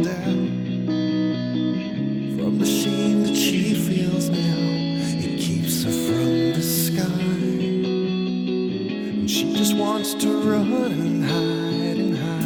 down from the shame that she feels now. It keeps her from the sky, and she just wants to run and hide and hide.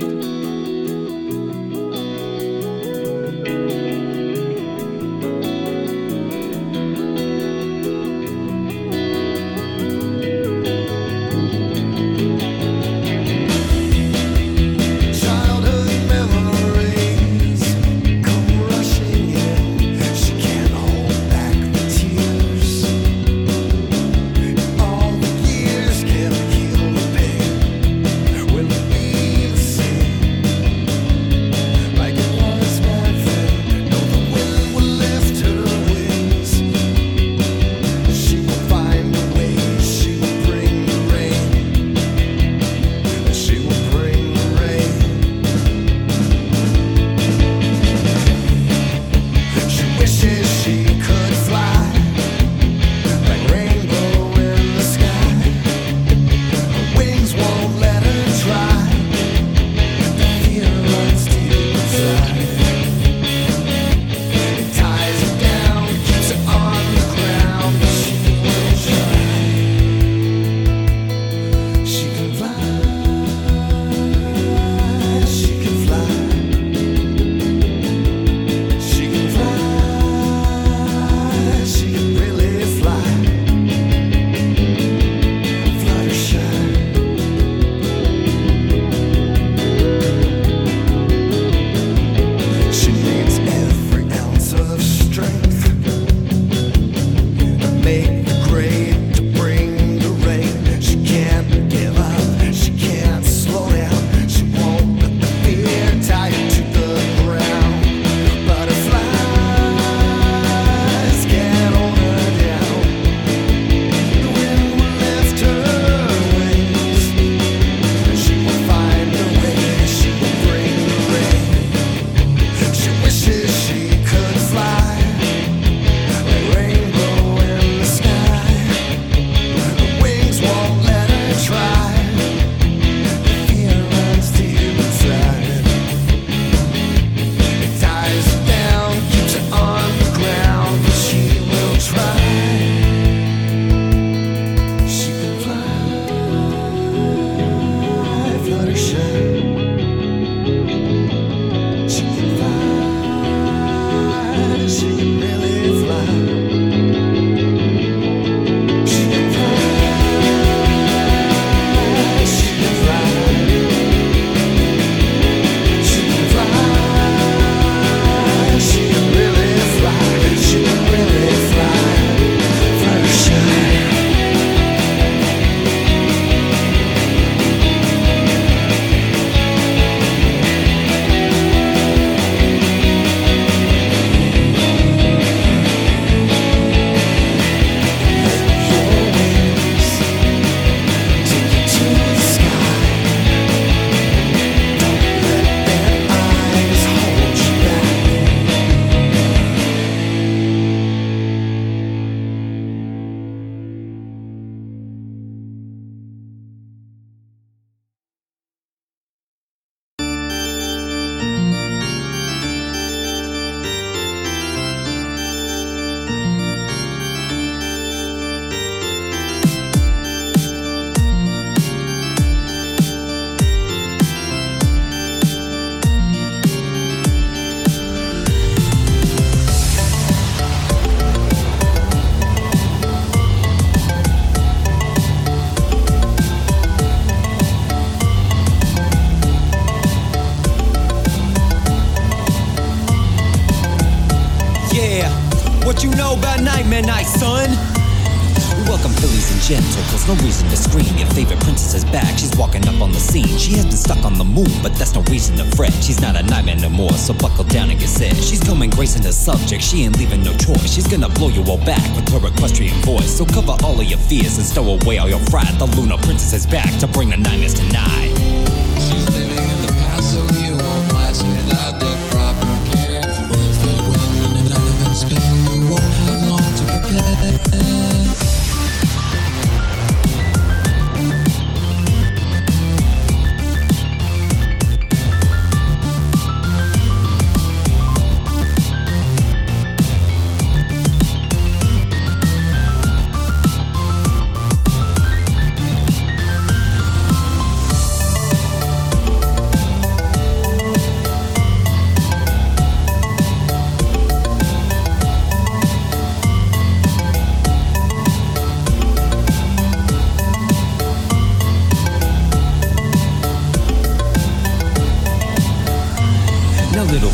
What you know about Nightmare Night, son? Welcome, fillies and gentles, no reason to scream. Your favorite princess is back, she's walking up on the scene. She has been stuck on the moon, but that's no reason to fret. She's not a nightmare no more, so buckle down and get set. She's coming gracing the subject, she ain't leaving no choice. She's gonna blow you all back with her equestrian voice. So cover all of your fears and stow away all your fright. The Lunar Princess is back to bring the nightmares tonight. She's living in the past, so you won't last without the proper care. If the wind and elephant spin, you won't have long to prepare.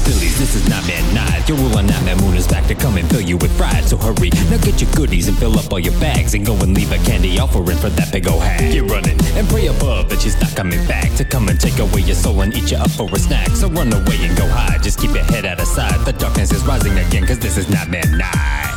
Phillies, this is Nightmare Night. Your ruler Nightmare Moon is back to come and fill you with pride. So hurry, now get your goodies and fill up all your bags and go and leave a candy offering for that big ol' hag. Get running and pray above that she's not coming back to come and take away your soul and eat you up for a snack. So run away and go hide, just keep your head out of sight. The darkness is rising again, cause this is Nightmare Night.